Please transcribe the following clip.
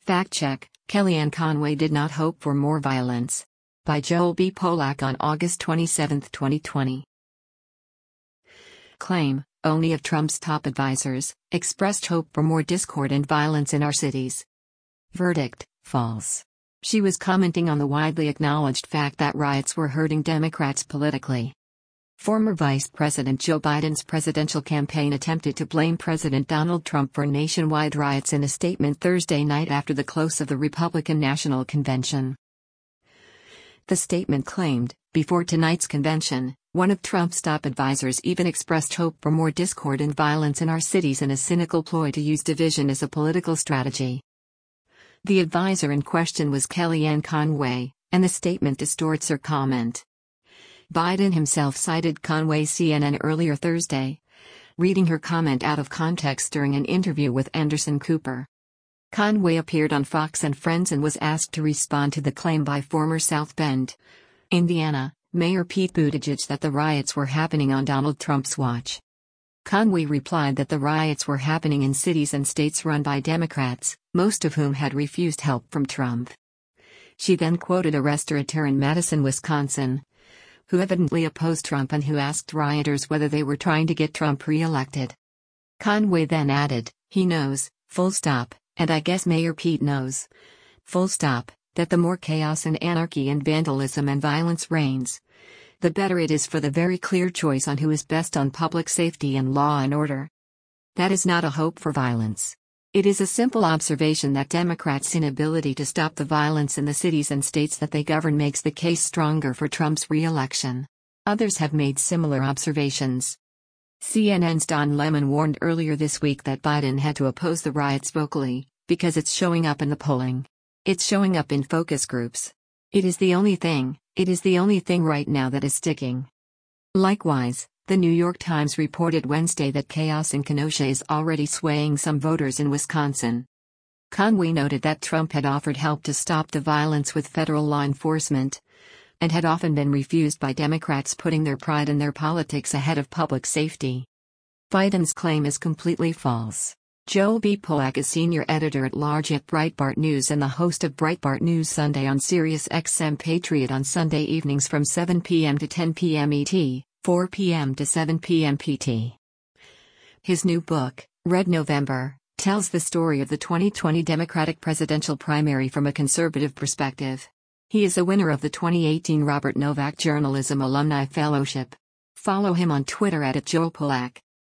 Fact check: Kellyanne Conway did not hope for more violence. By Joel B. Polak on August 27, 2020. Claim: only of Trump's top advisors expressed hope for more discord and violence in our cities. Verdict: false. She was commenting on the widely acknowledged fact that riots were hurting Democrats politically. Former Vice President Joe Biden's presidential campaign attempted to blame President Donald Trump for nationwide riots in a statement Thursday night after the close of the Republican National Convention. The statement claimed, before tonight's convention, one of Trump's top advisors even expressed hope for more discord and violence in our cities in a cynical ploy to use division as a political strategy. The advisor in question was Kellyanne Conway, and the statement distorts her comment. Biden himself cited Conway's CNN earlier Thursday, reading her comment out of context during an interview with Anderson Cooper. Conway appeared on Fox and Friends and was asked to respond to the claim by former South Bend, Indiana, Mayor Pete Buttigieg that the riots were happening on Donald Trump's watch. Conway replied that the riots were happening in cities and states run by Democrats, most of whom had refused help from Trump. She then quoted a restaurateur in Madison, Wisconsin, who evidently opposed Trump and who asked rioters whether they were trying to get Trump re-elected. Conway then added, "He knows, full stop, and I guess Mayor Pete knows, full stop, that the more chaos and anarchy and vandalism and violence reigns, the better it is for the very clear choice on who is best on public safety and law and order. That is not a hope for violence. It is a simple observation that Democrats' inability to stop the violence in the cities and states that they govern makes the case stronger for Trump's re-election. Others have made similar observations." CNN's Don Lemon warned earlier this week that Biden had to oppose the riots vocally, because it's showing up in the polling. It's showing up in focus groups. It is the only thing right now that is sticking. Likewise, the New York Times reported Wednesday that chaos in Kenosha is already swaying some voters in Wisconsin. Conway noted that Trump had offered help to stop the violence with federal law enforcement, and had often been refused by Democrats putting their pride in their politics ahead of public safety. Biden's claim is completely false. Joel B. Polak is senior editor-at-large at Breitbart News and the host of Breitbart News Sunday on Sirius XM Patriot on Sunday evenings from 7 p.m. to 10 p.m. ET, 4 p.m. to 7 p.m. PT. His new book, Red November, tells the story of the 2020 Democratic presidential primary from a conservative perspective. He is a winner of the 2018 Robert Novak Journalism Alumni Fellowship. Follow him on Twitter @JoelPolak.